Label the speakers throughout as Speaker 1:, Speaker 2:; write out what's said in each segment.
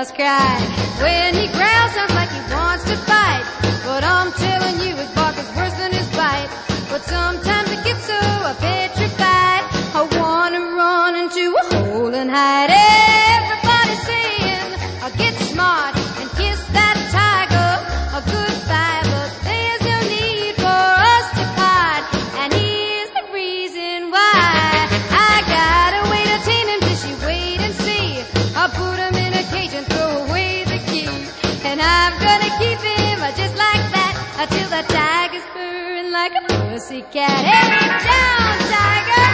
Speaker 1: just cried. When he growls, sounds like he wants to fight, but I'm telling you his bark is worse than his bite. But sometimes it gets so petrified, I wanna run into a hole and hide. Everybody's saying, get smart and kiss that tiger goodbye, but there's no need for us to part, and here's the reason why. I got a way to tame him, just you wait and see. I'll put him in a cage and throw away the key, and I'm gonna keep him just like that until the tiger's purring like a pussycat. Hey, down, tiger!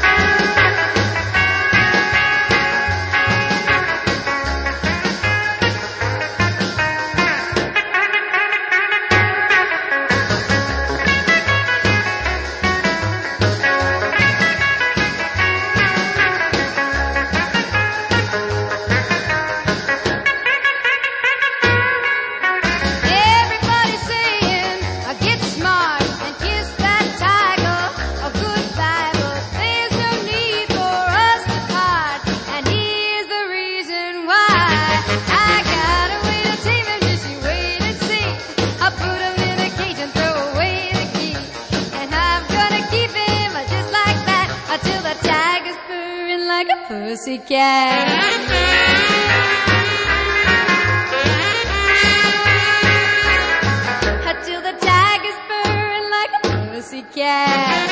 Speaker 1: Like a pussycat. Until the tiger's purring like a pussycat.